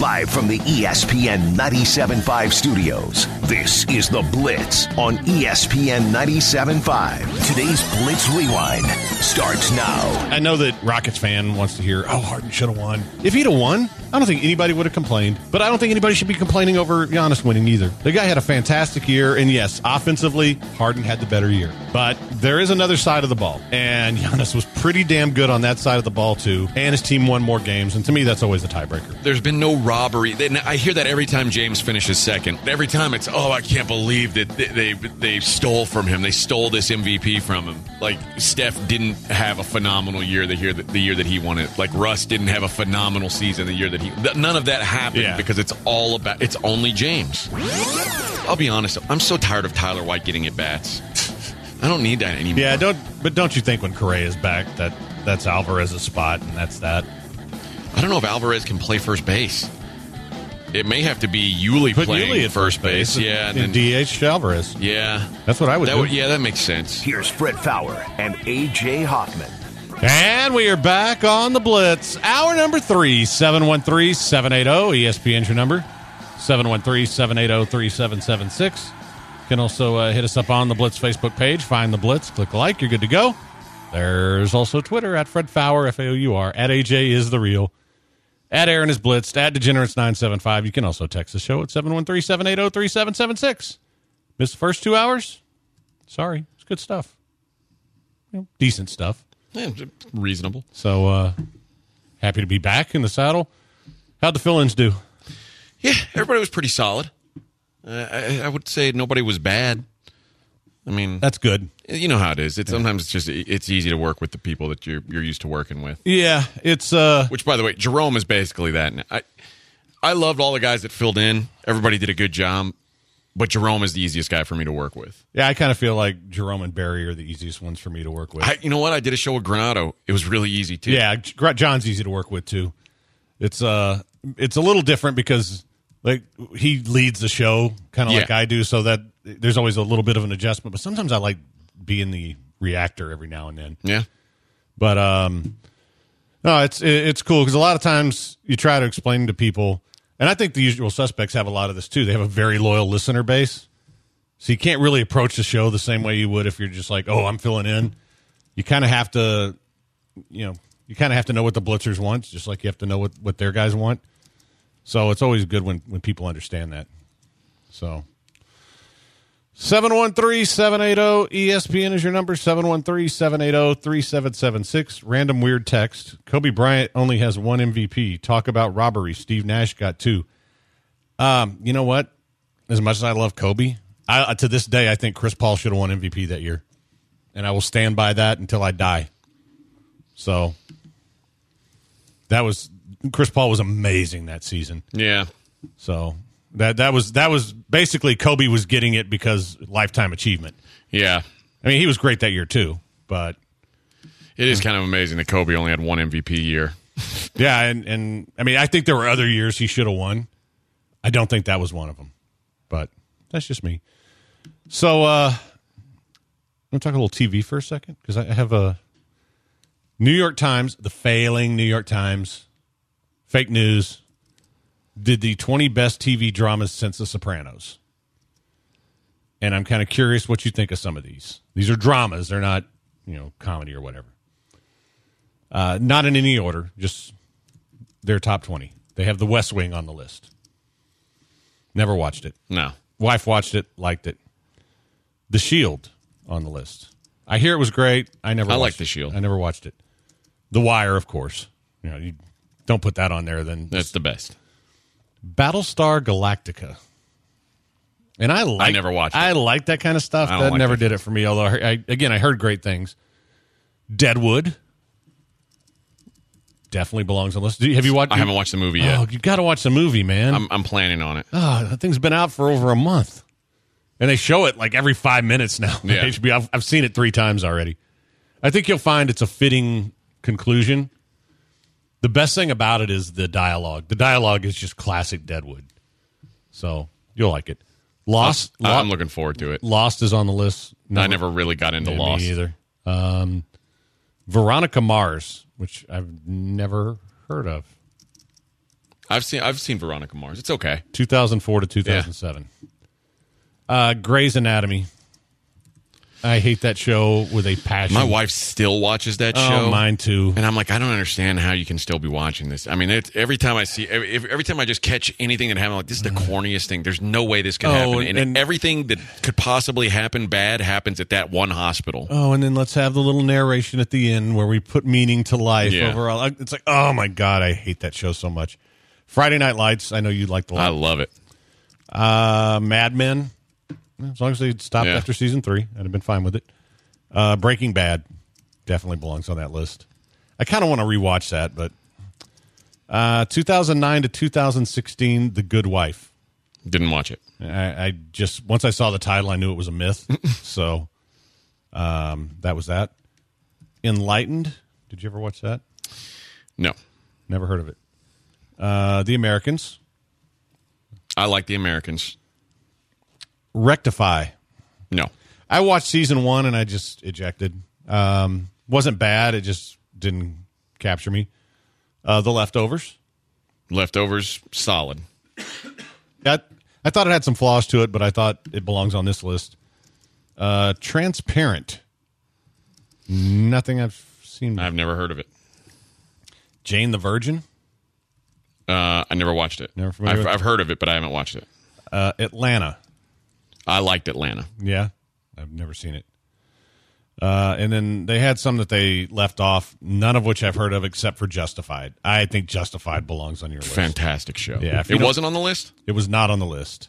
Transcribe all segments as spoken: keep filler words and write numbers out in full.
Live from the E S P N ninety-seven point five studios, this is The Blitz on E S P N ninety-seven point five. Today's Blitz Rewind starts now. I know that Rockets fan wants to hear, oh, Harden should have won. If he'd have won, I don't think anybody would have complained. But I don't think anybody should be complaining over Giannis winning either. The guy had a fantastic year, and yes, offensively, Harden had the better year. But there is another side of the ball, and Giannis was pretty damn good on that side of the ball, too. And his team won more games, and to me, that's always a tiebreaker. There's been no robbery. I hear that every time James finishes second. Every time it's, oh, I can't believe that they, they they stole from him. They stole this M V P from him. Like, Steph didn't have a phenomenal year the year that, the year that he won it. Like, Russ didn't have a phenomenal season the year that he... None of that happened yeah. because it's all about... It's only James. I'll be honest. I'm so tired of Tyler White getting at bats. I don't need that anymore. Yeah, don't. But don't you think when Correa's back that that's Alvarez's spot and that's that? I don't know if Alvarez can play first base. It may have to be Yuli Put playing Yuli at first base. base. Yeah, and then, D H Alvarez. Yeah, that's what I would that do. Would, yeah, that makes sense. Here's Fred Fowler and A J Hoffman. And we are back on the Blitz. Hour number three, seven one three, seven eight zero. E S P N's your number, seven one three, seven eight zero, three seven seven six. You can also uh, hit us up on the Blitz Facebook page. Find the Blitz, click like, you're good to go. There's also Twitter, at Fred Fowler, F A O U R, at A J is the real, at Aaron is Blitzed, at Degenerates nine seven five. You can also text the show at seven one three, seven eight zero, three seven seven six. Missed the first two hours? Sorry. It's good stuff. You know, decent stuff. Yeah, reasonable. So, uh, happy to be back in the saddle. How'd the fill-ins do? Yeah, everybody was pretty solid. Uh, I, I would say nobody was bad. I mean, that's good. You know how it is. It's yeah. Sometimes it's just it's easy to work with the people that you're you're used to working with. Yeah, it's uh. Which, by the way, Jerome is basically that. I I loved all the guys that filled in. Everybody did a good job, but Jerome is the easiest guy for me to work with. Yeah, I kind of feel like Jerome and Barry are the easiest ones for me to work with. I, you know what? I did a show with Granado. It was really easy too. Yeah, John's easy to work with too. It's uh, it's a little different because. Like, he leads the show kind of yeah. like I do, so that there's always a little bit of an adjustment. But sometimes I like being the reactor every now and then. Yeah. But, um, no, it's it's cool because a lot of times you try to explain to people, and I think the Usual Suspects have a lot of this too. They have a very loyal listener base. So you can't really approach the show the same way you would if you're just like, oh, I'm filling in. You kind of have to, you know, you kind of have to know what the Blitzers want, just like you have to know what, what their guys want. So it's always good when, when people understand that. So seven one three, seven eight zero, E S P N is your number, seven one three, seven eight zero, three seven seven six. Random weird text. Kobe Bryant only has one M V P. Talk about robbery. Steve Nash got two. Um, you know what? As much as I love Kobe, I, to this day, I think Chris Paul should have won M V P that year. And I will stand by that until I die. So that was... Chris Paul was amazing that season. Yeah. So that that was that was basically Kobe was getting it because lifetime achievement. Yeah. I mean, he was great that year too, but it is kind of amazing that Kobe only had one M V P year. Yeah, and and I mean, I think there were other years he should have won. I don't think that was one of them. But that's just me. So uh I'm going to talk a little T V for a second because I have a New York Times, the failing New York Times. Fake news, did the twenty best T V dramas since The Sopranos. And I'm kind of curious what you think of some of these. These are dramas. They're not, you know, comedy or whatever. Uh, not in any order, just their top twenty. They have The West Wing on the list. Never watched it. No. Wife watched it, liked it. The Shield on the list. I hear it was great. I never I watched like it. The Shield. I never watched it. The Wire, of course. You know, you don't put that on there, then that's the best. Battlestar Galactica, and I like. I never watched it. I like that kind of stuff. That like never it. did it for me. Although, I, I, again, I heard great things. Deadwood definitely belongs on the list. Do you, have you watched? I haven't watched the movie yet. Oh, you got to watch the movie, man. I'm, I'm planning on it. Oh, that thing's been out for over a month, and they show it like every five minutes now. Yeah. H B O. I've, I've seen it three times already. I think you'll find it's a fitting conclusion. The best thing about it is the dialogue. The dialogue is just classic Deadwood. So you'll like it. Lost. I'm, Lo- I'm looking forward to it. Lost is on the list. Never, I never really got into yeah, Lost. Me either. Um, Veronica Mars, which I've never heard of. I've seen I've seen Veronica Mars. It's okay. two thousand four to two thousand seven. Yeah. Uh, Grey's Anatomy. I hate that show with a passion. My wife still watches that oh, show. Mine too. And I'm like, I don't understand how you can still be watching this. I mean, it's, every time I see, every, every time I just catch anything that happens, I'm like, this is the corniest thing. There's no way this could oh, happen. And, and, and everything that could possibly happen bad happens at that one hospital. Oh, and then let's have the little narration at the end where we put meaning to life yeah. overall. It's like, oh my God, I hate that show so much. Friday Night Lights, I know you like the. I love it. Uh, Mad Men, as long as they stopped yeah. after season three, I'd have been fine with it. Uh, Breaking Bad definitely belongs on that list. I kind of want to rewatch that, but uh, two thousand nine to two thousand sixteen, The Good Wife. Didn't watch it. I, I just once I saw the title, I knew it was a myth. so um, that was that. Enlightened. Did you ever watch that? No, never heard of it. Uh, The Americans. I like The Americans. Rectify. No. I watched season one and I just ejected. Um, wasn't bad. It just didn't capture me. Uh, the Leftovers. Leftovers, solid. That I thought it had some flaws to it, but I thought it belongs on this list. Uh, Transparent. Nothing I've seen. I've never heard of it. Jane the Virgin. Uh, I never watched it. Never familiar I've, with it? I've heard of it, but I haven't watched it. Uh, Atlanta. I liked Atlanta. Yeah, I've never seen it. Uh, and then they had some that they left off, none of which I've heard of except for Justified. I think Justified belongs on your list. Fantastic show. Yeah, if you it don't- wasn't on the list? It was not on the list.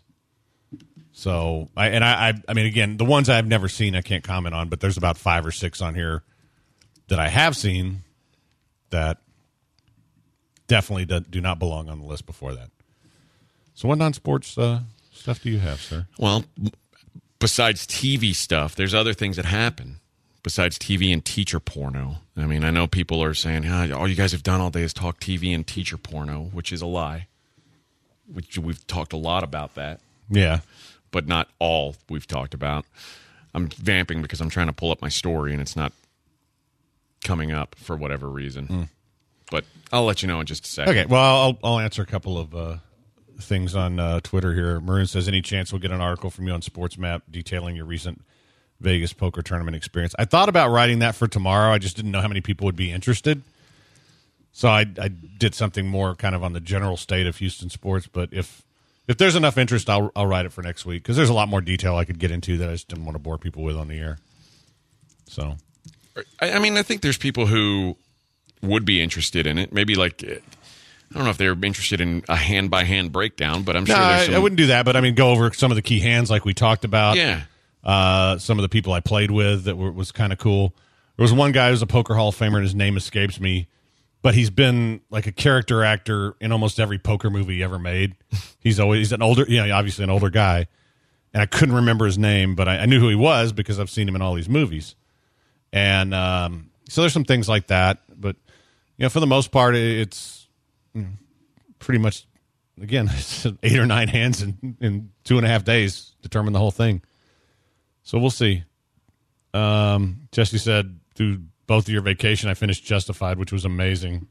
So, I and I, I, I mean, again, the ones I've never seen, I can't comment on, but there's about five or six on here that I have seen that definitely do, do not belong on the list before that. So, what non-sports uh, stuff do you have, sir? Well, besides T V stuff, there's other things that happen. Besides T V and teacher porno. I mean, I know people are saying, oh, all you guys have done all day is talk T V and teacher porno, which is a lie. Which we've talked a lot about that. Yeah. But not all we've talked about. I'm vamping because I'm trying to pull up my story and it's not coming up for whatever reason. Mm. But I'll let you know in just a second. Okay, well, I'll, I'll answer a couple of uh, things on uh, Twitter here. Maroon says, any chance we'll get an article from you on Sports Map detailing your recent Vegas poker tournament experience? I thought about writing that for tomorrow. I just didn't know how many people would be interested. So I, I did something more kind of on the general state of Houston sports. But if if there's enough interest, I'll I'll write it for next week because there's a lot more detail I could get into that I just didn't want to bore people with on the air. So, I, I mean, I think there's people who would be interested in it. Maybe like, I don't know if they're interested in a hand by hand breakdown, but I'm no, sure there's I, some... I wouldn't do that. But I mean, go over some of the key hands like we talked about. Yeah. Uh, some of the people I played with that were, was kind of cool. There was one guy who's a poker Hall of Famer, and his name escapes me, but he's been like a character actor in almost every poker movie ever made. He's always he's an older, you know, obviously an older guy, and I couldn't remember his name, but I, I knew who he was because I've seen him in all these movies. And um, so there's some things like that, but you know, for the most part, it's you know, pretty much again it's eight or nine hands in, in two and a half days determine the whole thing. So we'll see. Um, Jesse said, through both of your vacation, I finished Justified, which was amazing.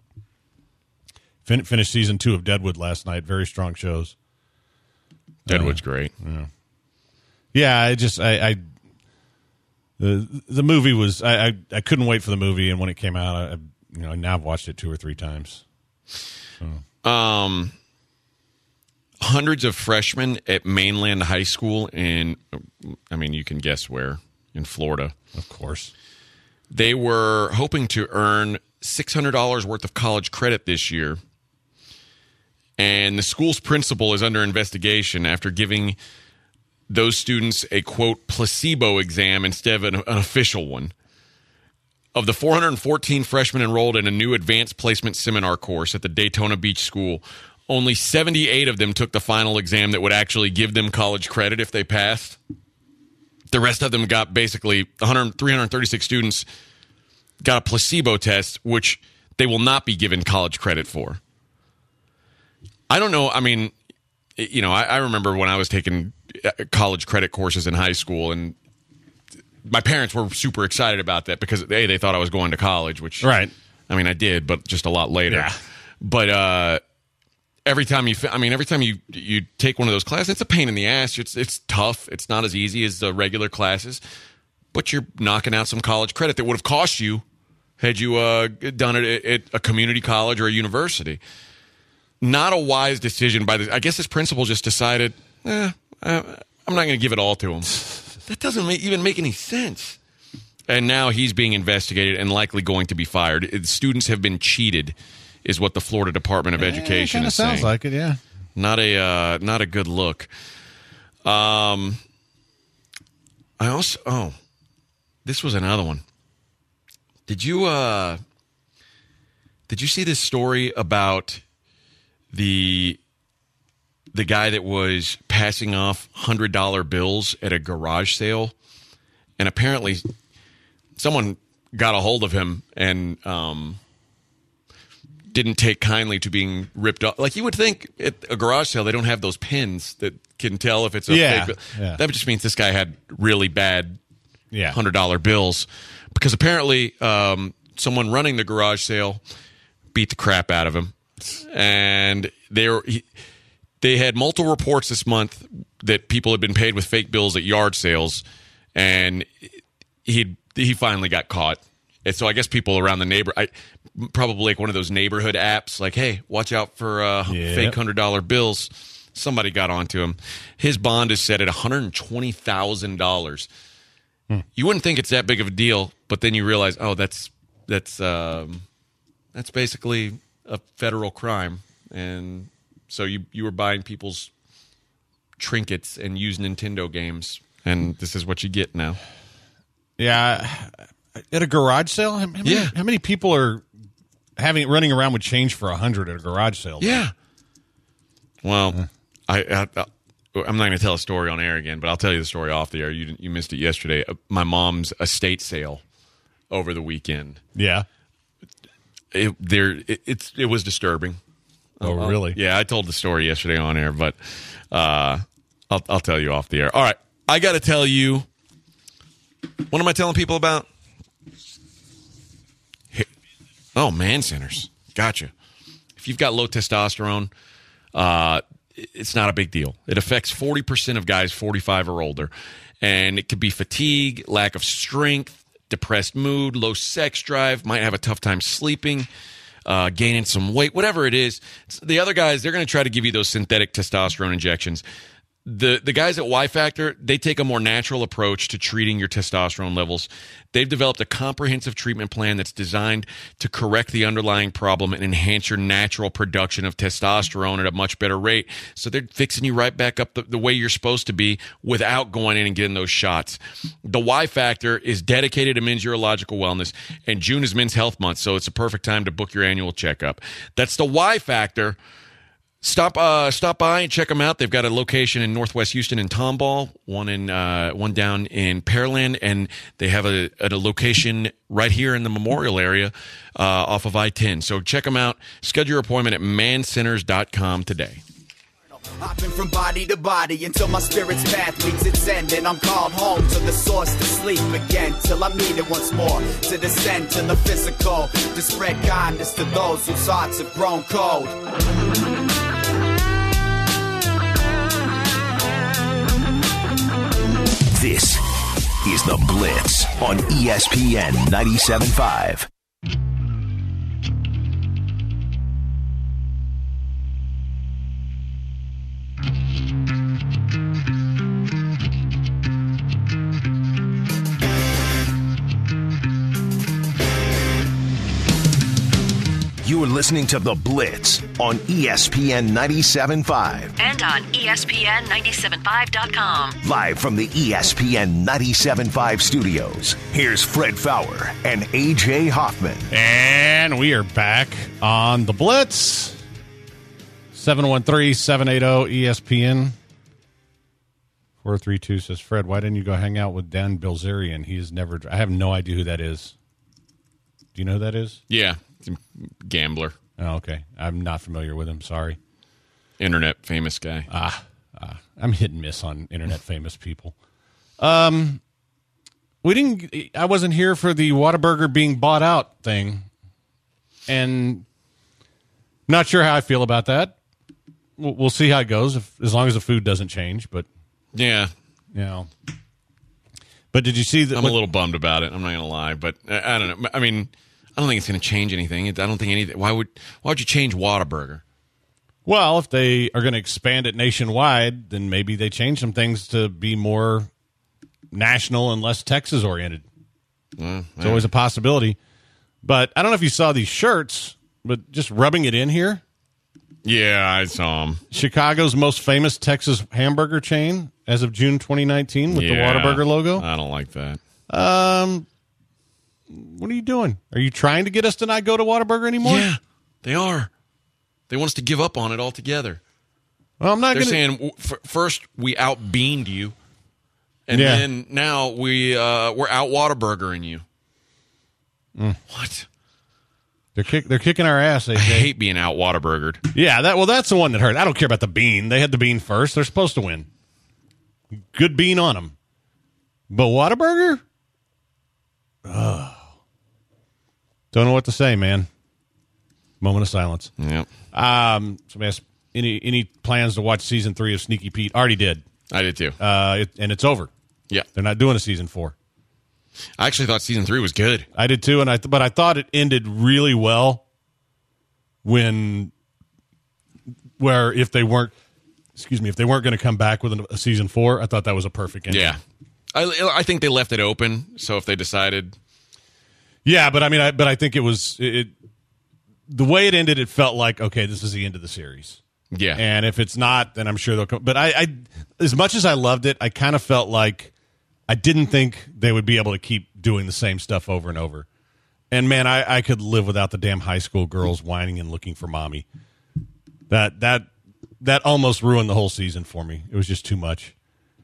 Fin- finished season two of Deadwood last night. Very strong shows. Deadwood's uh, great. Yeah. Yeah, I just, I, I the the movie was, I, I, I couldn't wait for the movie, and when it came out, I, you know, now I've watched it two or three times. So. Um, hundreds of freshmen at Mainland High School in, I mean, you can guess where, in Florida. Of course. They were hoping to earn six hundred dollars worth of college credit this year. And the school's principal is under investigation after giving those students a, quote, placebo exam instead of an, an official one. Of the four hundred fourteen freshmen enrolled in a new advanced placement seminar course at the Daytona Beach School, only seventy-eight of them took the final exam that would actually give them college credit if they passed. The rest of them got basically one hundred, three hundred thirty-six students got a placebo test, which they will not be given college credit for. I don't know. I mean, you know, I, I remember when I was taking college credit courses in high school, and my parents were super excited about that because, A, they thought I was going to college, which, right. I mean, I did, but just a lot later. Yeah. But, uh, every time you, I mean, every time you you take one of those classes, it's a pain in the ass. It's it's tough. It's not as easy as the regular classes, but you're knocking out some college credit that would have cost you had you uh, done it at a community college or a university. Not a wise decision by the. I guess this principal just decided, eh, I'm not going to give it all to him. That doesn't make, even make any sense. And now he's being investigated and likely going to be fired. Students have been cheated, is what the Florida Department of yeah, Education it is sounds saying. Sounds like it, yeah. Not a uh, not a good look. Um, I also oh, this was another one. Did you uh, did you see this story about the the guy that was passing off hundred dollar bills at a garage sale, and apparently someone got a hold of him and um, didn't take kindly to being ripped off. Like, you would think at a garage sale they don't have those pins that can tell if it's a yeah, fake bill. Yeah. That just means this guy had really bad yeah. hundred dollar bills, because apparently um, someone running the garage sale beat the crap out of him, and they were. He, They had multiple reports this month that people had been paid with fake bills at yard sales, and he he finally got caught. And so I guess people around the neighbor, I, probably like one of those neighborhood apps, like, hey, watch out for uh, yep. fake hundred dollar bills. Somebody got onto him. His bond is set at one hundred twenty thousand dollars. Hmm. You wouldn't think it's that big of a deal, but then you realize, oh, that's that's um, that's basically a federal crime, and so you, you were buying people's trinkets and used Nintendo games, and this is what you get now. Yeah, at a garage sale, how many, yeah. how many people are having running around with change for a hundred at a garage sale? Yeah. Well, uh. I, I, I I'm not going to tell a story on air again, but I'll tell you the story off the air. You you missed it yesterday. My mom's estate sale over the weekend. Yeah. It there it, it's it was disturbing. Oh, I'll, really? Yeah, I told the story yesterday on air, but uh, I'll I'll tell you off the air. All right, I got to tell you. What am I telling people about? Hey, oh, man centers. Gotcha. If you've got low testosterone, uh, it's not a big deal. It affects forty percent of guys forty-five or older, and it could be fatigue, lack of strength, depressed mood, low sex drive, might have a tough time sleeping. Uh, gaining some weight, whatever it is. The other guys, they're going to try to give you those synthetic testosterone injections. The the guys at Y Factor, they take a more natural approach to treating your testosterone levels. They've developed a comprehensive treatment plan that's designed to correct the underlying problem and enhance your natural production of testosterone at a much better rate. So they're fixing you right back up the, the way you're supposed to be without going in and getting those shots. The Y Factor is dedicated to men's urological wellness, and June is Men's Health Month, so it's a perfect time to book your annual checkup. That's the Y Factor. Stop uh, stop by and check them out. They've got a location in Northwest Houston in Tomball, one in uh, one down in Pearland, and they have a, a location right here in the Memorial area uh, off of I ten. So check them out. Schedule your appointment at man centers dot com today. Hopping from body to body until my spirit's path meets its end, and I'm called home to the source to sleep again till I meet it once more, to descend to the physical, to spread kindness to those whose hearts have grown cold. This is The Blitz on E S P N ninety-seven point five. You are listening to The Blitz on E S P N ninety-seven point five. And on E S P N ninety-seven point five dot com. Live from the E S P N ninety-seven point five studios, here's Fred Fowler and A J Hoffman. And we are back on The Blitz. seven one three, seven eight zero, E S P N. four three two says, Fred, why didn't you go hang out with Dan Bilzerian? He has never... I have no idea who that is. Do you know who that is? Yeah. Gambler. Oh, okay. I'm not familiar with him. Sorry. Internet famous guy. Ah, ah, I'm hit and miss on internet famous people. Um, we didn't. I wasn't here for the Whataburger being bought out thing, and not sure how I feel about that. we'll, we'll see how it goes. If, as long as the food doesn't change, but Yeah. you know. But did you see that? I'm a little bummed about it. I'm not going to lie, but I, I don't know. I mean, I don't think it's going to change anything. I don't think anything. Why would Why would you change Whataburger? Well, if they are going to expand it nationwide, then maybe they change some things to be more national and less Texas oriented. Well, It's always a possibility. But I don't know if you saw these shirts, but just rubbing it in here. Yeah, I saw them. Chicago's most famous Texas hamburger chain as of June twenty nineteen with yeah, the Whataburger logo. I don't like that. Um, what are you doing? Are you trying to get us to not go to Whataburger anymore? Yeah, they are. They want us to give up on it altogether. Well, I'm not They're gonna... saying f- first we outbeaned you, and Yeah. then now we uh, we're out Whataburgering you. Mm. What? They're kick, they're kicking our ass. A J. I hate being out Whataburgered. Yeah, that well, that's the one that hurt. I don't care about the bean. They had the bean first. They're supposed to win. Good bean on them. But Whataburger? Oh. Don't know what to say, man. Moment of silence. Yep, Um, somebody asked, any any plans to watch season three of Sneaky Pete? Already did. I did too. Uh, it, and it's over. Yeah, They're not doing a season four. I actually thought season three was good. I did too, and I th- but I thought it ended really well when where if they weren't excuse me if they weren't going to come back with a, a season four, I thought that was a perfect ending. Yeah, I, I think they left it open. So if they decided, yeah, but I mean, I, but I think it was it, it the way it ended. It felt like okay, this is the end of the series. yeah, And if it's not, then I'm sure they'll come. But I, I as much as I loved it, I kind of felt like I didn't think they would be able to keep doing the same stuff over and over. And man, I, I could live without the damn high school girls whining and looking for mommy. That that that almost ruined the whole season for me. It was just too much.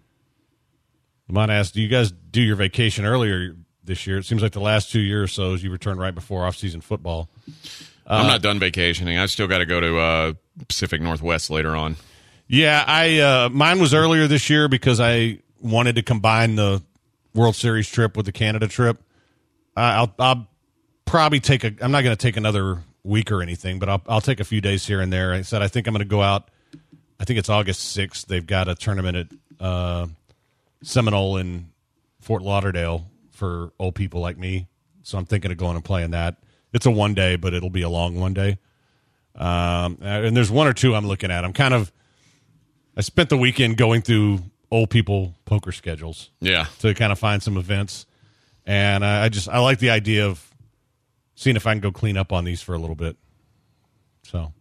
Lamont asked, do you guys do your vacation earlier this year? It seems like the last two years or so as you returned right before off-season football. I'm not done vacationing. I still got to go to uh, Pacific Northwest later on. Yeah, I uh, mine was earlier this year because I wanted to combine the World Series trip with the Canada trip. Uh, I'll, I'll probably take a. I'm not going to take another week or anything, but I'll, I'll take a few days here and there. I said I think I'm going to go out. I think it's August sixth. They've got a tournament at uh, Seminole in Fort Lauderdale for old people like me. So I'm thinking of going and playing that. It's a one day, but it'll be a long one day. Um, and there's one or two I'm looking at. I'm kind of. I spent the weekend going through old people poker schedules Yeah, to kind of find some events, and I, I just I like the idea of seeing if I can go clean up on these for a little bit. So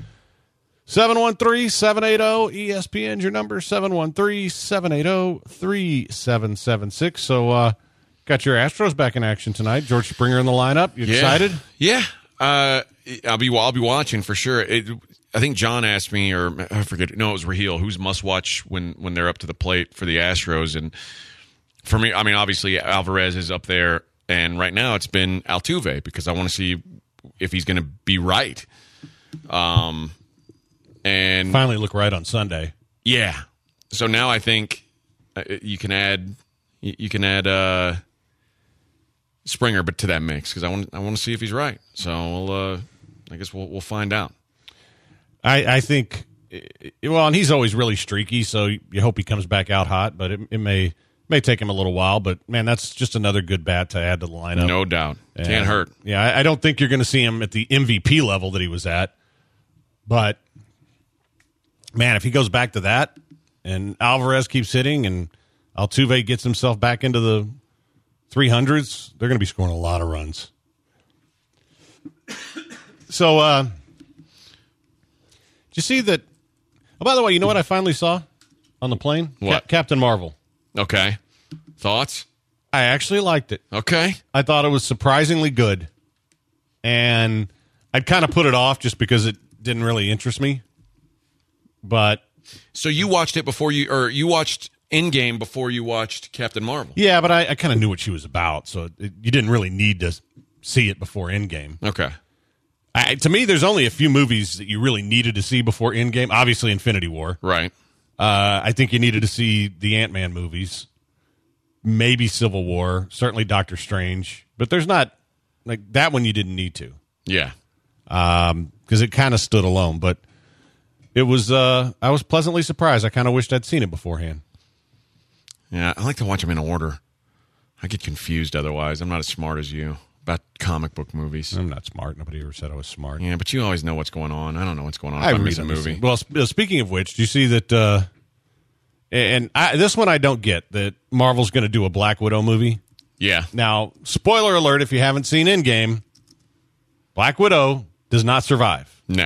seven one three, seven eight zero E S P N's your number, seven one three, seven eight zero, three seven seven six. So uh got your Astros back in action tonight. George Springer in the lineup. You yeah. excited? Yeah, uh, I'll be I'll be watching for sure. It, I think John asked me, or I forget. No, it was Raheel. Who's must watch when when they're up to the plate for the Astros? And for me, I mean, obviously Alvarez is up there, and right now it's been Altuve because I want to see if he's going to be right. Um, and Finally look right on Sunday. yeah, so now I think uh, you can add you can add uh, Springer, but to that mix because I want I want to see if he's right. So we'll uh, I guess we'll we'll find out. I, I think, well, and he's always really streaky, so you hope he comes back out hot, but it, it may may take him a little while. But, man, that's just another good bat to add to the lineup. No doubt. And, Can't hurt. Yeah, I, I don't think you're going to see him at the M V P level that he was at. But, man, if he goes back to that and Alvarez keeps hitting and Altuve gets himself back into the three hundreds, they're going to be scoring a lot of runs. So, uh... did you see that? Oh, by the way, you know what I finally saw on the plane? What? Cap- Captain Marvel. Okay. Thoughts? I actually liked it. Okay. I thought it was surprisingly good. And I'd kind of put it off just because it didn't really interest me. But So you watched it before you, or you watched Endgame before you watched Captain Marvel? yeah, but I, I kind of knew what she was about. So it, you didn't really need to see it before Endgame. Okay. I, to me, there's only a few movies that you really needed to see before Endgame. Obviously, Infinity War. Right. Uh, I think you needed to see the Ant-Man movies, maybe Civil War, certainly Doctor Strange. But there's not, like, that one you didn't need to Yeah. because um, it kind of stood alone. But it was. Uh, I was pleasantly surprised. I kind of wished I'd seen it beforehand. Yeah, I like to watch them in order. I get confused otherwise. I'm not as smart as you about comic book movies. I'm not smart. Nobody ever said I was smart. Yeah, but you always know what's going on. I don't know what's going on if I I read miss a movie. Well, sp- speaking of which, do you see that? Uh, and I, this one I don't get, that Marvel's going to do a Black Widow movie. Yeah. Now, spoiler alert, if you haven't seen Endgame, Black Widow does not survive. No.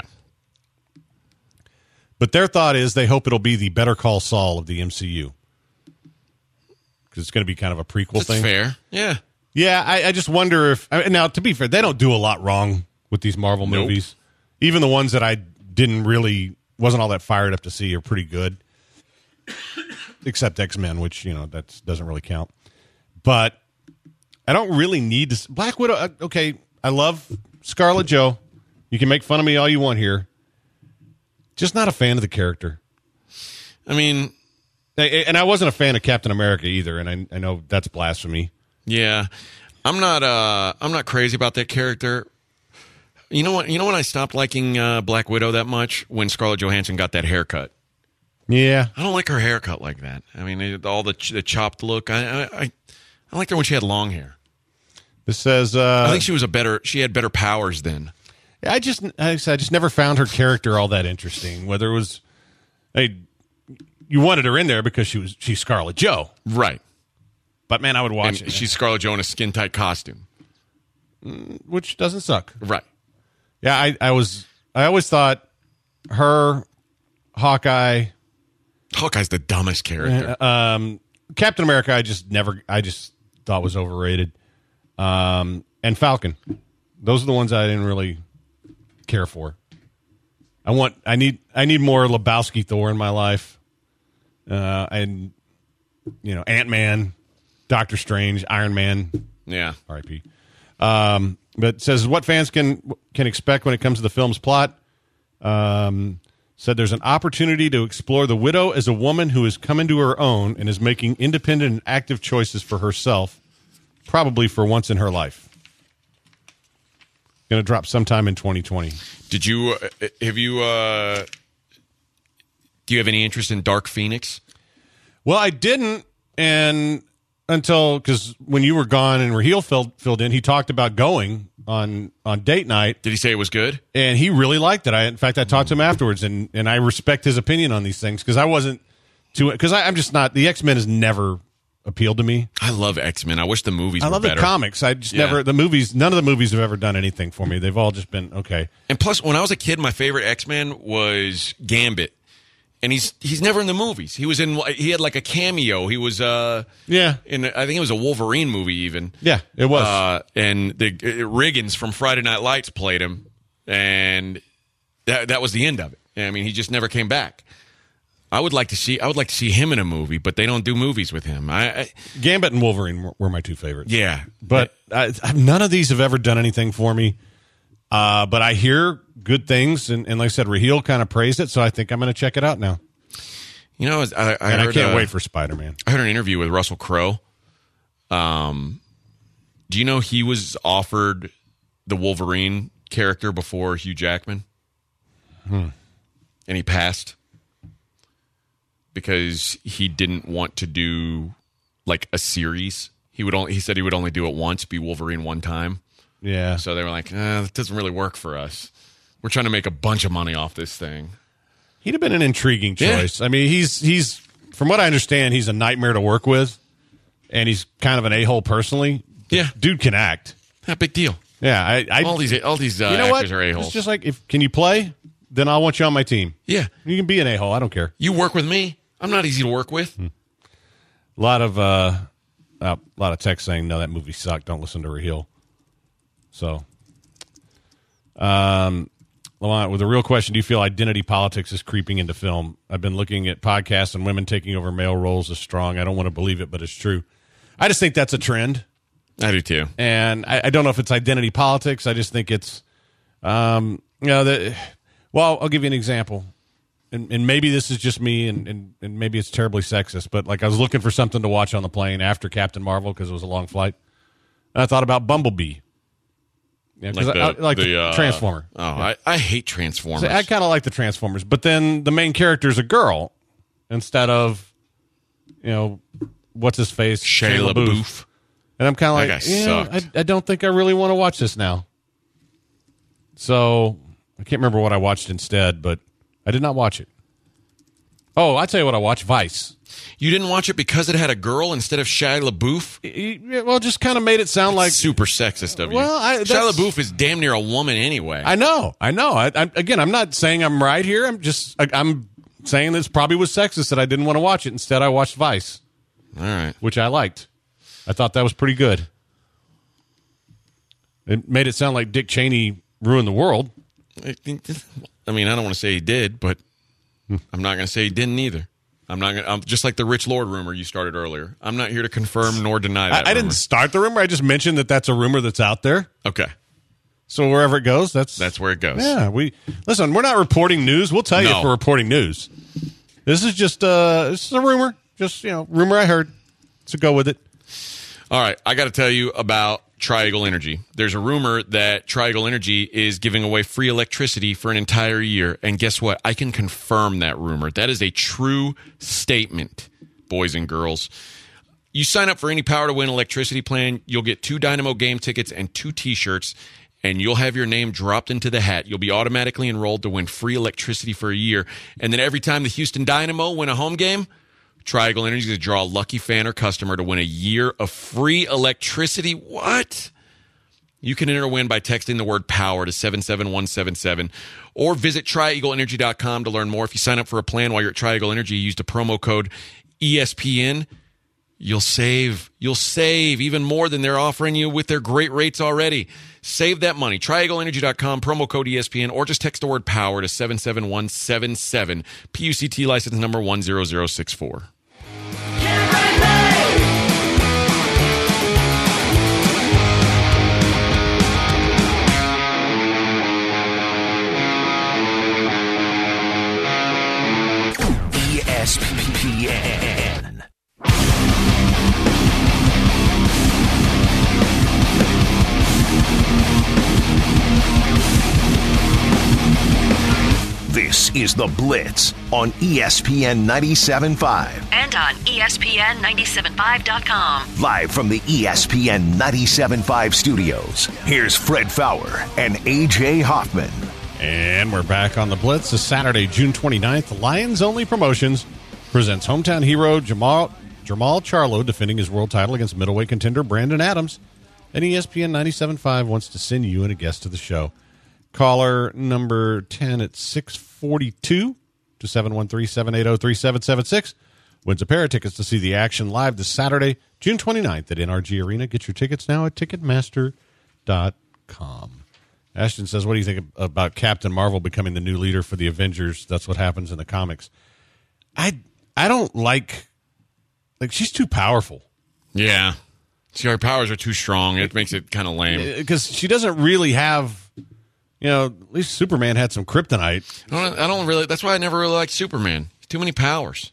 But their thought is they hope it'll be the Better Call Saul of the M C U. Because it's going to be kind of a prequel That's thing. fair. Yeah. Yeah, I, I just wonder if... I mean, now, to be fair, they don't do a lot wrong with these Marvel Nope. movies. Even the ones that I didn't really... wasn't all that fired up to see are pretty good. Except X-Men, which, you know, that doesn't really count. But I don't really need to... Black Widow, uh, okay, I love Scarlett Jo. You can make fun of me all you want here. Just not a fan of the character. I mean... And I wasn't a fan of Captain America either, and I, I know that's blasphemy. Yeah, I'm not. Uh, I'm not crazy about that character. You know what? You know when I stopped liking uh, Black Widow that much when Scarlett Johansson got that haircut. Yeah, I don't like her haircut like that. I mean, it, all the ch- the chopped look. I, I I liked her when she had long hair. This says. Uh, I think she was a better. She had better powers then. I just, I just never found her character all that interesting. Whether it was, I, you wanted her in there because she was she's Scarlett Jo, right? But man, I would watch and it. She's Scarlett Jo in a skin tight costume, which doesn't suck, right? Yeah, I, I was. I always thought her, Hawkeye, Hawkeye's the dumbest character. Um, Captain America, I just never. I just thought was overrated. Um, and Falcon, those are the ones I didn't really care for. I want. I need. I need more Lebowski Thor in my life. Uh, and you know, Ant-Man, Doctor Strange, Iron Man. Yeah. R I P Um, but it says what fans can can expect when it comes to the film's plot. Um, said there's an opportunity to explore the widow as a woman who has come into her own and is making independent and active choices for herself, probably for once in her life. Going to drop sometime in twenty twenty. Did you uh, have you? Uh, do you have any interest in Dark Phoenix? Well, I didn't, and until because when you were gone and Raheel filled filled in, he talked about going on on date night. Did he say it was good? And he really liked it. I, in fact, I talked to him afterwards, and, and I respect his opinion on these things because I wasn't too because I'm just not the X-Men has never appealed to me. I love X-Men. I wish the movies I were love better. the comics. I just Yeah. never the movies. None of the movies have ever done anything for me. They've all just been okay. And plus, when I was a kid, my favorite X-Men was Gambit. And he's he's never in the movies. He was in. He had like a cameo. He was. Uh, Yeah. In I think it was a Wolverine movie even. Yeah, it was. Uh, and the uh, Riggins from Friday Night Lights played him, and that that was the end of it. I mean, he just never came back. I would like to see. I would like to see him in a movie, but they don't do movies with him. I, I Gambit and Wolverine were, were my two favorites. yeah, But I, none of these have ever done anything for me. Uh, but I hear good things, and, and like I said, Raheel kind of praised it, so I think I'm going to check it out now. you know, I, I, And heard, I can't uh, wait for Spider-Man. I heard an interview with Russell Crowe. Um, do you know he was offered the Wolverine character before Hugh Jackman? Hmm. And he passed because he didn't want to do like a series. He would only. He said he would only do it once, be Wolverine one time. Yeah. So they were like, eh, that doesn't really work for us. We're trying to make a bunch of money off this thing. He'd have been an intriguing Yeah. choice. I mean, he's he's from what I understand, he's a nightmare to work with, and he's kind of an a-hole personally. Yeah. Dude can act. Not big deal. Yeah, I, I All these all these uh, you know actors what? are a-holes. It's just like if can you play? Then I'll want you on my team. Yeah. You can be an a-hole. I don't care. You work with me. I'm not easy to work with. A lot of uh, uh, a lot of text saying no, that movie sucked. Don't listen to Raheel. So, um, Lamont, with a real question, do you feel identity politics is creeping into film? I've been looking at podcasts and women taking over male roles is strong. I don't want to believe it, but it's true. I just think that's a trend. I do too. And I, I don't know if it's identity politics. I just think it's, um, you know, the, well, I'll give you an example. And, and maybe this is just me, and, and, and maybe it's terribly sexist, but like I was looking for something to watch on the plane after Captain Marvel because it was a long flight. And I thought about Bumblebee. Yeah, because I, I like the, the uh, Transformer. Oh, yeah. I, I hate Transformers. So I kind of like the Transformers, but then the main character is a girl instead of, you know, what's his face? Shia LaBeouf. And I'm kind of like, yeah, I, I don't think I really want to watch this now. So I can't remember what I watched instead, but I did not watch it. Oh, I'll tell you what I watched, Vice. You didn't watch it because it had a girl instead of Shia LaBeouf? Well, just kind of made it sound that's like... super sexist of you. Well, I, Shia LaBeouf is damn near a woman anyway. I know, I know. I, I, again, I'm not saying I'm right here. I'm just, I, I'm saying this probably was sexist that I didn't want to watch it. Instead, I watched Vice. All right. Which I liked. I thought that was pretty good. It made it sound like Dick Cheney ruined the world. I, I mean, I don't want to say he did, but I'm not going to say he didn't either. I'm not going. I'm just like the Rich Lord rumor you started earlier. I'm not here to confirm nor deny that. I, I didn't start the rumor. I just mentioned that that's a rumor that's out there. Okay. So wherever it goes, that's that's where it goes. Yeah. We listen. We're not reporting news. We'll tell you no. if we're reporting news. This is just uh, this is a rumor. Just you know, rumor I heard. So go with it. All right. I got to tell you about Tri-Eagle Energy. There's a rumor that Tri-Eagle Energy is giving away free electricity for an entire year. And guess what? I can confirm that rumor. That is a true statement, boys and girls. You sign up for any Power to Win electricity plan, you'll get two Dynamo game tickets and two T-shirts, and you'll have your name dropped into the hat. You'll be automatically enrolled to win free electricity for a year. And then every time the Houston Dynamo win a home game, Tri-Eagle Energy is going to draw a lucky fan or customer to win a year of free electricity. What? You can enter a win by texting the word POWER to seven seven one seven seven or visit tri eagle energy dot com to learn more. If you sign up for a plan while you're at Tri-Eagle Energy, use the promo code E S P N. You'll save. You'll save even more than they're offering you with their great rates already. Save that money. tri eagle energy dot com, promo code E S P N, or just text the word POWER to seven seven one seven seven. P U C T license number one zero zero six four. E S P N. This is The Blitz on E S P N ninety-seven point five. And on E S P N ninety-seven point five dot com. Live from the E S P N ninety-seven point five studios, here's Fred Fowler and A J Hoffman. And we're back on The Blitz. This Saturday, June twenty-ninth, Lions Only Promotions presents hometown hero Jamal, Jamal Charlo defending his world title against middleweight contender Brandon Adams. And E S P N ninety-seven point five wants to send you and a guest to the show. Caller number ten at six forty-two to seven one three, seven eight zero, three seven seven six wins a pair of tickets to see the action live this Saturday, June twenty-ninth at N R G Arena. Get your tickets now at ticketmaster dot com. Ashton says, what do you think about Captain Marvel becoming the new leader for the Avengers? That's what happens in the comics. I I don't like, like, she's too powerful. Yeah. See, her powers are too strong. It makes it kind of lame. Because she doesn't really have, you know, at least Superman had some kryptonite. I don't, I don't really, that's why I never really liked Superman. Too many powers.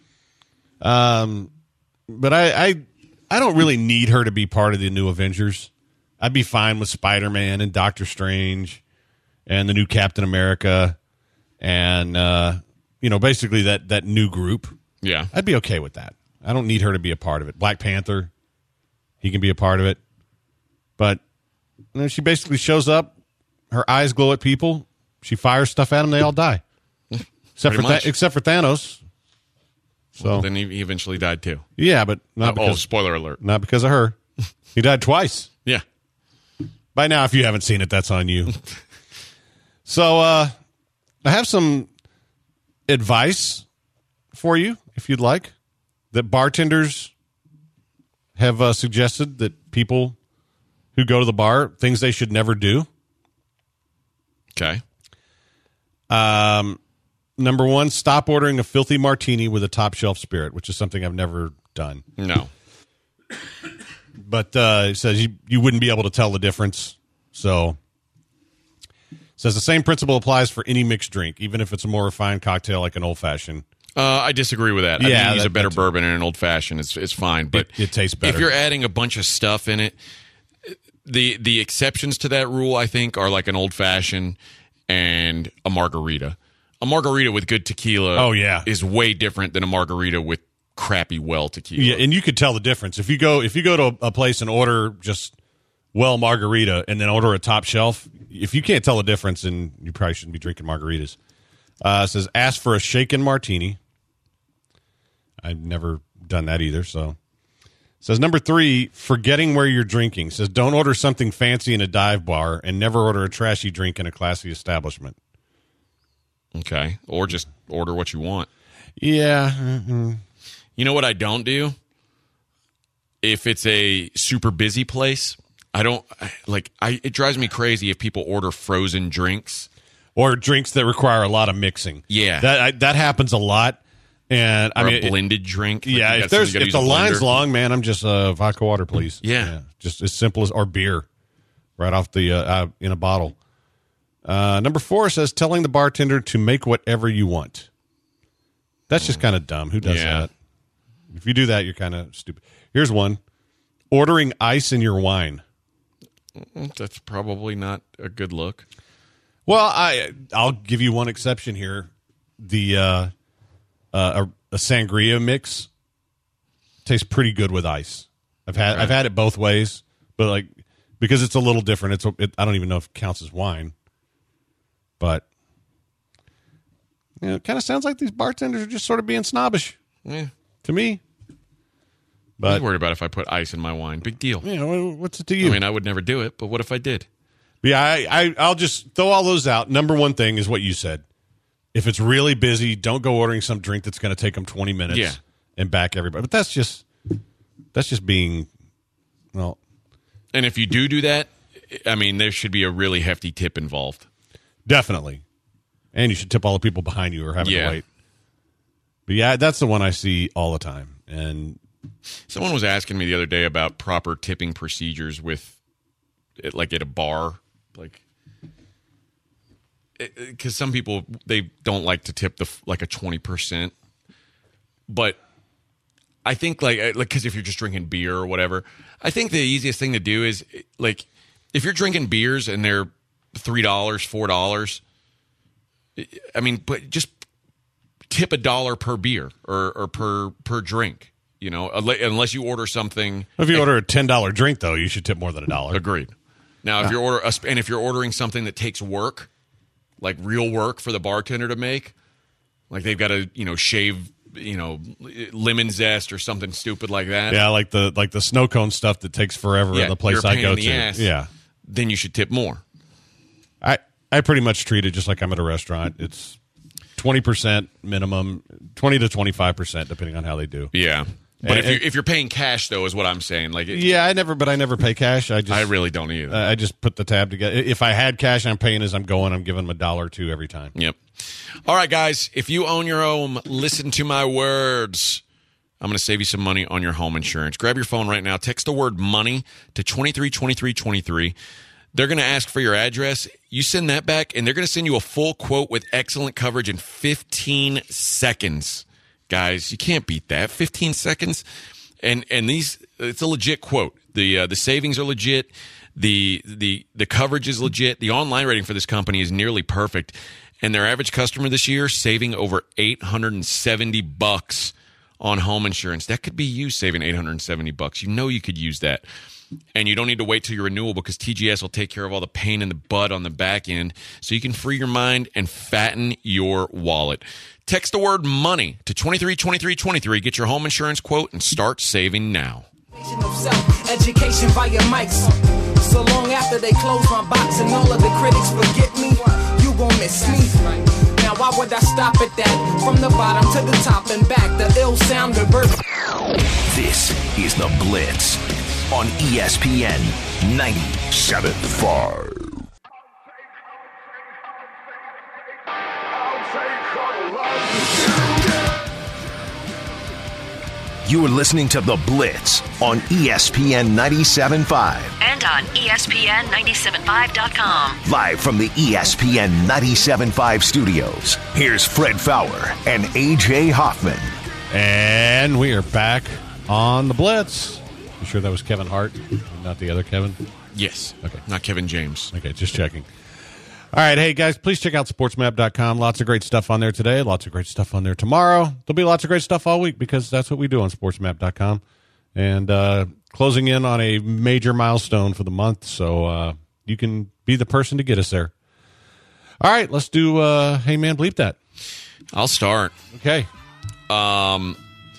Um, But I, I, I don't really need her to be part of the new Avengers. I'd be fine with Spider-Man and Doctor Strange and the new Captain America and, uh, you know, basically that, that new group. Yeah. I'd be okay with that. I don't need her to be a part of it. Black Panther, he can be a part of it. But you know, she basically shows up, her eyes glow at people, she fires stuff at them, they all die. Except for Th- except for Thanos. So well, then he, he eventually died too. Yeah, but not oh, because, oh, spoiler alert. Not because of her. He died twice. Yeah. By now, if you haven't seen it, that's on you. So uh, I have some advice for you, if you'd like, that bartenders have uh, suggested that people who go to the bar, things they should never do. Okay. Um, number one, stop ordering a filthy martini with a top shelf spirit, which is something I've never done. No. But uh, it says you, you wouldn't be able to tell the difference. So it says the same principle applies for any mixed drink, even if it's a more refined cocktail like an old-fashioned. Uh, I disagree with that. I Yeah, think you use that- a better that's- bourbon in an old-fashioned. It's it's fine. But It- it tastes better. If you're adding a bunch of stuff in it, the the exceptions to that rule, I think, are like an old fashioned and a margarita. A margarita with good tequila Oh, yeah. is way different than a margarita with crappy well tequila. Yeah, and you could tell the difference. If you go if you go to a, a place and order just well margarita and then order a top shelf, if you can't tell the difference, then you probably shouldn't be drinking margaritas. Uh, it says, ask for a shaken martini. I've never done that either, so. It says, number three, forgetting where you're drinking. It says, don't order something fancy in a dive bar and never order a trashy drink in a classy establishment. Okay. Or just order what you want. Yeah. Mm-hmm. You know what I don't do? If it's a super busy place, I don't like I it drives me crazy if people order frozen drinks Or drinks that require a lot of mixing. Yeah. That I, that happens a lot. And I or mean, a blended drink. Like yeah, if there's if use the a line's blender. long, man, I'm just uh, vodka water, please. Yeah. yeah, just as simple as or beer, right off the uh, uh, in a bottle. Uh, number four says telling the bartender to make whatever you want. That's just kind of dumb. Who does Yeah. that? If you do that, you're kind of stupid. Here's one: ordering ice in your wine. That's probably not a good look. Well, I I'll give you one exception here. The uh, uh, a, a sangria mix tastes pretty good with ice. I've had Right. I've had it both ways, but like because it's a little different. It's a, it, I don't even know if it counts as wine, but you know, it kind of sounds like these bartenders are just sort of being snobbish Yeah. to me. I But was worried about if I put ice in my wine. Big deal. you know, what's it to you? I mean, I would never do it, but what if I did? Yeah, I, I, I'll just throw all those out. Number one thing is what you said. If it's really busy, don't go ordering some drink that's going to take them twenty minutes Yeah. and back everybody. But that's just that's just being, well, And if you do do that, I mean, there should be a really hefty tip involved. definitely. And you should tip all the people behind you who are having Yeah. to wait. But yeah, that's the one I see all the time. And Someone was asking me the other day about proper tipping procedures with, it, like at a bar, like, because some people they don't like to tip the f- like a twenty percent, but I think like like because if you're just drinking beer or whatever, I think the easiest thing to do is like if you're drinking beers and they're three dollars, four dollars, I mean, but just tip a dollar per beer or or per per drink. You know, unless you order something. if you order a ten dollar drink, though, you should tip more than a dollar. Agreed. Now, if you're order and if you're ordering something that takes work, like real work for the bartender to make, like they've got to you know shave you know lemon zest or something stupid like that. Yeah, like the like the snow cone stuff that takes forever Yeah, at the place you're a I pain go in the to. ass. Yeah, Then you should tip more. I I pretty much treat it just like I'm at a restaurant. It's twenty percent minimum, twenty to twenty-five percent depending on how they do. Yeah. But if And- you if you're paying cash though, is what I'm saying. Like, it, Yeah, I never, but I never pay cash. I just, I really don't either. I just put the tab together. If I had cash, I'm paying as I'm going. I'm giving them a dollar or two every time. Yep. All right, guys. If you own your home, listen to my words. I'm going to save you some money on your home insurance. Grab your phone right now. Text the word money to twenty-three twenty-three twenty-three. They're going to ask for your address. You send that back, and they're going to send you a full quote with excellent coverage in fifteen seconds. Guys, you can't beat that. fifteen seconds. And and these, it's a legit quote. The uh, the savings are legit. The the the coverage is legit. The online rating for this company is nearly perfect. And their average customer this year saving over eight hundred seventy bucks on home insurance. That could be you saving eight hundred seventy bucks. You know you could use that. And you don't need to wait till your renewal because T G S will take care of all the pain in the butt on the back end so you can free your mind and fatten your wallet. Text the word money to twenty-three twenty-three twenty-three. Get your home insurance quote and start saving now. Of self-education via mics. So long after they close my box and all of the critics forget me, you gon' miss me. Now why would I stop at that? From the bottom to the top and back, the ill sound reverse. This is The Blitz on E S P N ninety-seven point five. You are listening to The Blitz on E S P N ninety-seven point five. And on E S P N ninety-seven five dot com. Live from the E S P N ninety-seven point five studios, here's Fred Fowler and A J Hoffman. And we are back on the Blitz. You sure that was Kevin Hart, not the other Kevin? Yes. Okay. Not Kevin James. Okay, just checking. All right, hey, guys, please check out sports map dot com. Lots of great stuff on there today. Lots of great stuff on there tomorrow. There'll be lots of great stuff all week because that's what we do on sports map dot com. And uh, closing in on a major milestone for the month, so uh, you can be the person to get us there. All right, let's do, uh, hey, man, bleep that. I'll start. Okay. Um,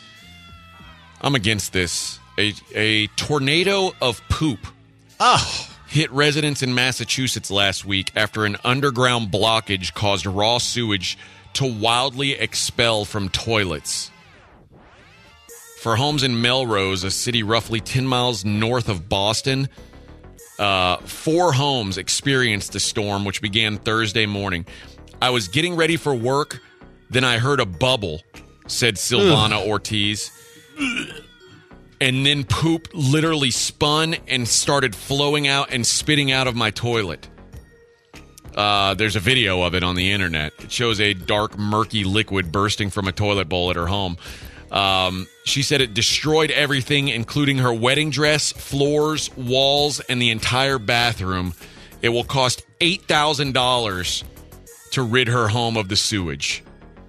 I'm against this. A, a tornado of poop. Oh. Hit residents in Massachusetts last week after an underground blockage caused raw sewage to wildly expel from toilets. For homes in Melrose, a city roughly ten miles north of Boston, uh, four homes experienced the storm, which began Thursday morning. I was getting ready for work, then I heard a bubble, said Silvana Ugh. Ortiz. And then poop literally spun and started flowing out and spitting out of my toilet. Uh, there's a video of it on the internet. It shows a dark, murky liquid bursting from a toilet bowl at her home. Um, she said it destroyed everything, including her wedding dress, floors, walls, and the entire bathroom. It will cost eight thousand dollars to rid her home of the sewage.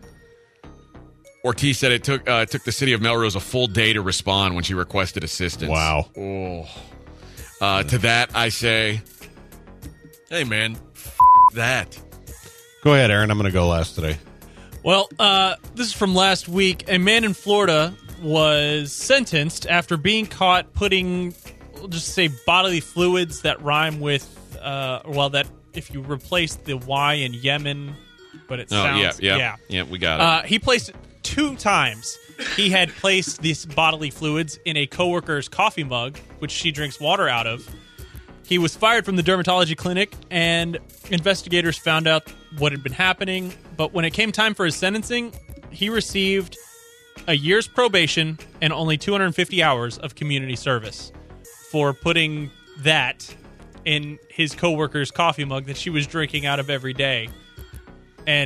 Ortiz said it took uh, took the city of Melrose a full day to respond when she requested assistance. Wow. Oh. Uh, to that, I say, hey, man, f- that. Go ahead, Aaron. I'm going to go last today. Well, uh, this is from last week. A man in Florida was sentenced after being caught putting, we'll just say, bodily fluids that rhyme with, uh, well, that if you replace the Y in Yemen, but it Oh, sounds, yeah, yeah, yeah. yeah, we got it. Uh, he placed it two times. He had placed these bodily fluids in a coworker's coffee mug, which she drinks water out of. He was fired from the dermatology clinic, and investigators found out what had been happening. But when it came time for his sentencing, he received a year's probation and only two hundred fifty hours of community service for putting that in his coworker's coffee mug that she was drinking out of every day. And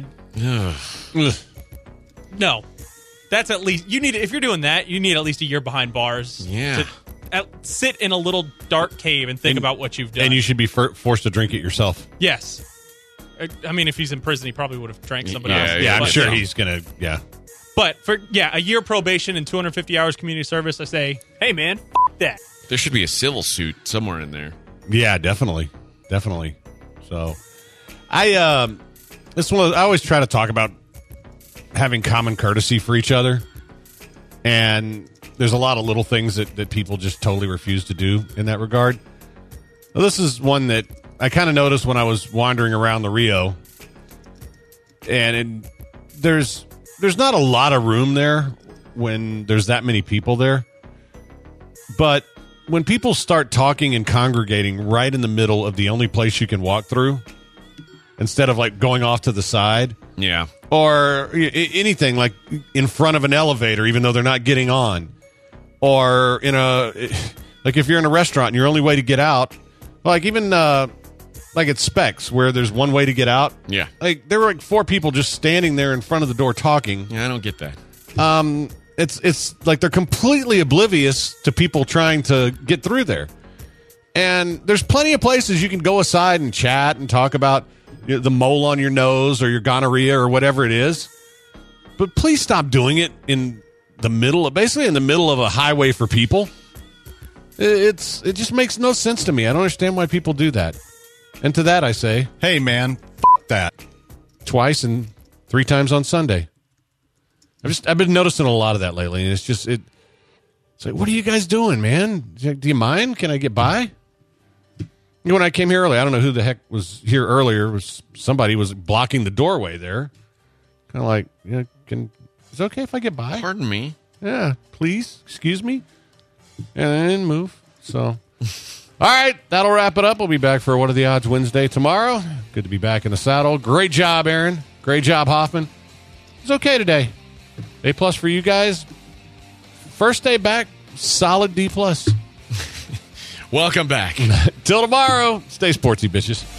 no, that's at least you need. If you're doing that, you need at least a year behind bars. Yeah. To at, sit in a little dark cave and think And- about what you've done. And you should be for- forced to drink it yourself. Yes. I- I mean, if he's in prison, he probably would have drank somebody Yeah, else. yeah, Yeah, I'm But- sure he's going to, yeah. But for yeah, a year probation and two hundred fifty hours community service, I say, hey man, f- that. There should be a civil suit somewhere in there. Yeah, definitely. Definitely. So, I, um, this one, I always try to talk about having common courtesy for each other. And there's a lot of little things that, that people just totally refuse to do in that regard. Well, this is one that I kind of noticed when I was wandering around the Rio. And it, there's there's not a lot of room there when there's that many people there. But when people start talking and congregating right in the middle of the only place you can walk through, instead of like going off to the side, Yeah. or I- anything like in front of an elevator, even though they're not getting on, or in a like if you're in a restaurant and your only way to get out, like even uh, like at Specs where there's one way to get out. Yeah. Like there were like four people just standing there in front of the door talking. Yeah, I don't get that. Um, it's it's like they're completely oblivious to people trying to get through there. And there's plenty of places you can go aside and chat and talk about you know, the mole on your nose or your gonorrhea or whatever it is. But please stop doing it in the middle of, basically in the middle of a highway for people. It's it just makes no sense to me. I don't understand why people do that. And to that I say, hey man, f- that. Twice and three times on Sunday. I've just I've been noticing a lot of that lately, and it's just it. It's like, what are you guys doing, man? Do you mind? Can I get by? You know, when I came here early, I don't know who the heck was here earlier. It was somebody was blocking the doorway there? Kind of like, yeah, can is it okay if I get by? Pardon me. Yeah, please, excuse me, and then move. So, all right, that'll wrap it up. We'll be back for What Are the Odds Wednesday tomorrow. Good to be back in the saddle. Great job, Aaron. Great job, Hoffman. It's okay today. A plus for you guys. First day back, solid D plus. Welcome back. Till tomorrow, stay sportsy, bitches.